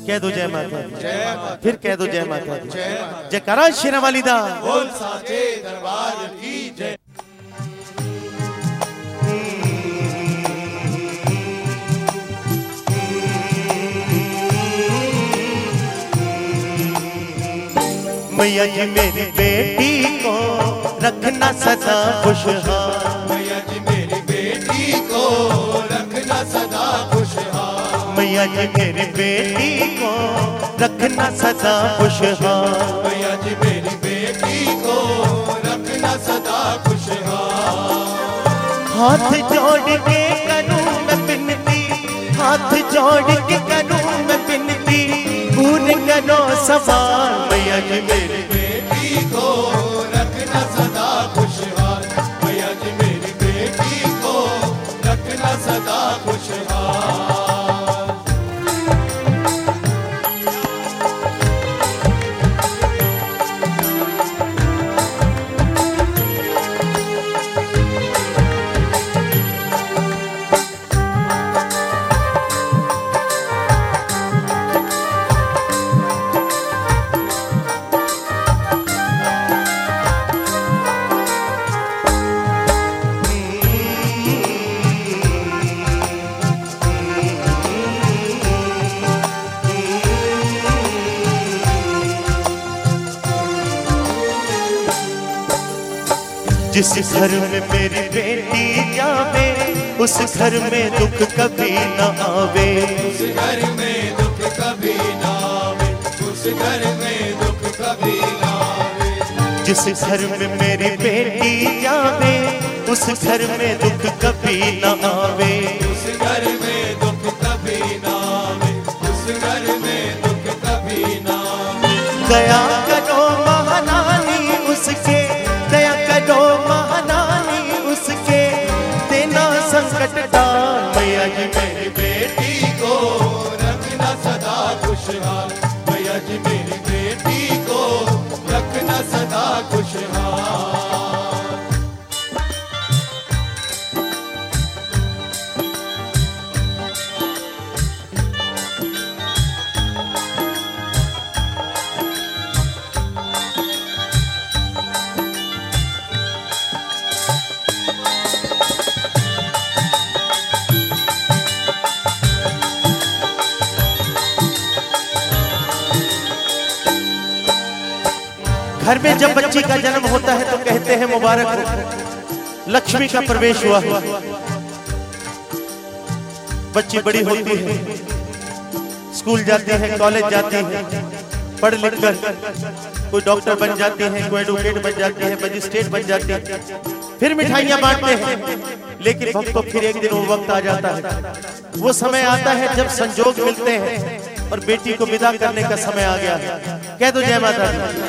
कह दो जय माता दी, फिर कह दो जय माता दी। जयकारा शेरा वाली दा बोल साचे दरबार की जय। मैया जी मेरी बेटी को रखना सदा खुशहाल, मैया जी मेरी बेटी को रखना सदा खुशहाल, मैया जी मेरी बेटी को रखना सदा खुशहाल, मैया जी मेरी बेटी को रखना सदा खुशहाल। हाथ जोड़ के करूं मैं विनती, हाथ जोड़ के करूं मैं विनती, पूर्ण करो सवाल। मैया जी मेरी बेटी को रखना सदा खुशहाल, मैया जी मेरी बेटी को रखना सदा खुशहाल। जिस घर में मेरी बेटी जावे उस घर में दुख कभी न आवे, उस घर में दुख कभी ना आवे, उस घर में दुख कभी ना आवे। जिस घर में मेरी बेटी जावे उस घर में दुख कभी न आवे, उस घर में दुख कभी ना आवे, उस घर में दुख कभी ना आवे। दया करो महारानी उसके, दया करो महारानी उसके, देना संकट टाल। मैया जी मेरी बेटी को रखना सदा खुशहाल, मैया जी मेरी बेटी को रखना सदा खुशहाल। घर में जब बच्ची का जन्म होता है तो कहते हैं मुबारक हो, लक्ष्मी का प्रवेश हुआ। बच्ची बड़ी होती है, स्कूल जाती है, कॉलेज जाती है, पढ़ लिख कर कोई डॉक्टर बन जाती है, कोई एडवोकेट बन जाती है, मजिस्ट्रेट बन जाती है, फिर मिठाइयां बांटते हैं। लेकिन भक्तों फिर एक दिन वो वक्त आ जाता है, वो समय आता है जब संजोग मिलते हैं और बेटी को विदा करने का समय आ गया। कह दो जय माता दी।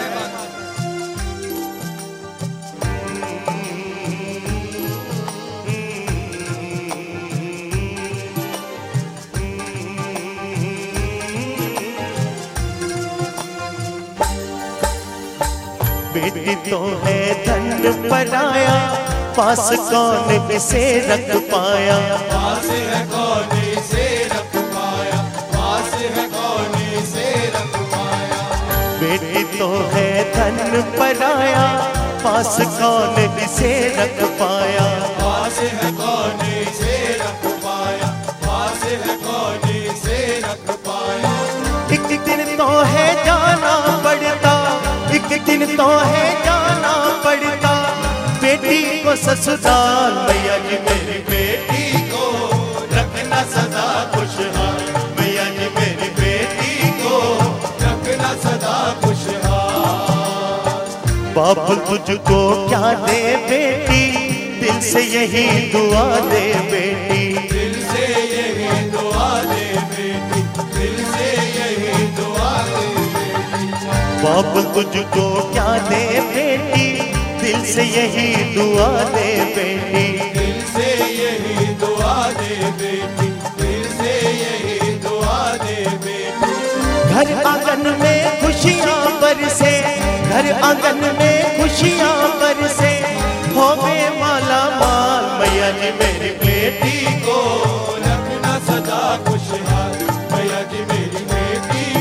बेटी तो है धन पराया, पास कौन इसे रख पाया, पास है कौन इसे रख पाया, पास है कौन इसे रख पाया। बेटी तो है धन पराया, पास कौन इसे रख पाया, पास है कौन इसे रख पाया, पास है कौन इसे रख पाया। एक दिन तो है जाना पड़ता, एक दिन तो है जाना पड़ता, बेटी को ससुराल। मैया जी मेरी बेटी को रखना सदा खुशहाल, मैया जी मेरी बेटी को रखना सदा खुशहाल। बाप तुझको क्या दे बेटी, दिल से यही दुआ दे बेटी, दिल से यही दुआ दे बेटी, दिल से यही दुआ दे बेटी। बाप तुझको क्या दे बेटी, दिल से यही दुआ दे बेटी, दिल से यही दुआ दे बेटी, दिल से यही दुआ दे बेटी। घर आंगन में खुशियां बरसे, घर आंगन में खुशियां बरसे, होवे माला माल। मैया जी मेरी बेटी को रखना सदा खुशहाल, मैया जी मेरी बेटी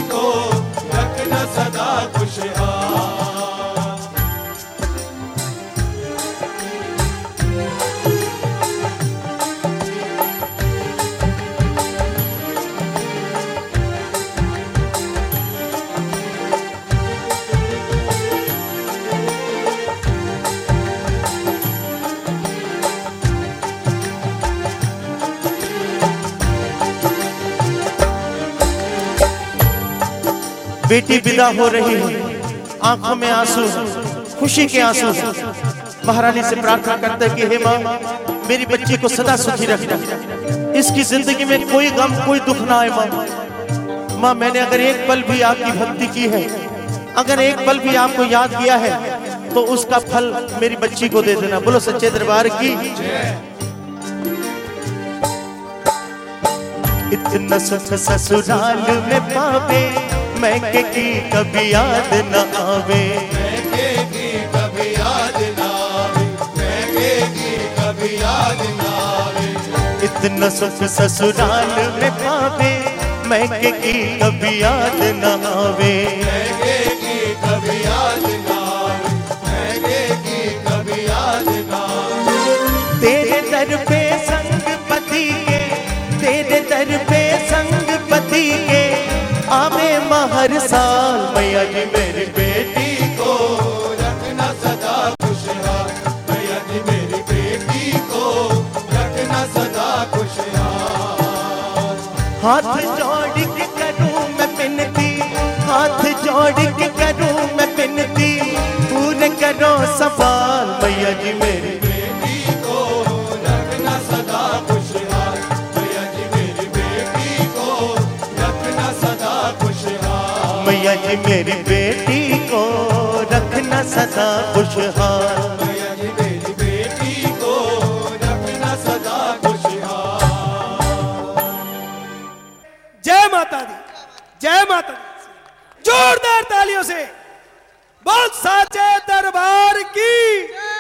खुशहाल। बेटी विदा हो रही है, आंखों में आंसू, खुशी के आंसू। महारानी से प्रार्थना करते कि हे माँ, मेरी बच्ची को सदा सुखी रखना, इसकी जिंदगी में कोई गम कोई दुख ना आए। माँ माँ, मैंने अगर एक पल भी आपकी भक्ति की है, अगर एक पल भी आपको याद किया है, तो उसका फल मेरी बच्ची को दे देना। बोलो सच्चे दरबार की। इतना सुख ससुराल में पावे, मैं के की कभी याद न आवे, मैं के की कभी याद न आवे, मैं के की कभी याद न आवे। इतना सुख ससुराल में पावे, मैं के की कभी याद न आवे, मैं के की कभी याद न आवे, मैं के की कभी याद न आवे। तेरे दर पे संग पति के, तेरे दर पे संग पति के आवे हर साल। मैया जी मेरी बेटी को रखना सदा खुशहाल, मैया जी मेरी बेटी को रखना सदा खुशहाल। हाथ जोड़ के करूं मैं विनती, हाथ जोड़ के करूं मैं विनती, पूरे करो सवाल। मैया जी मेरी बेटी को रखना सदा खुशहाल, मैया जी मेरी बेटी को रखना सदा खुशहाल। मैया जी मेरी बेटी को रखना सदा खुशहाल, मैया जी मेरी बेटी को रखना सदा खुशहाल। जय माता दी, जय माता दी। जोरदार तालियों से बोल साचे दरबार की।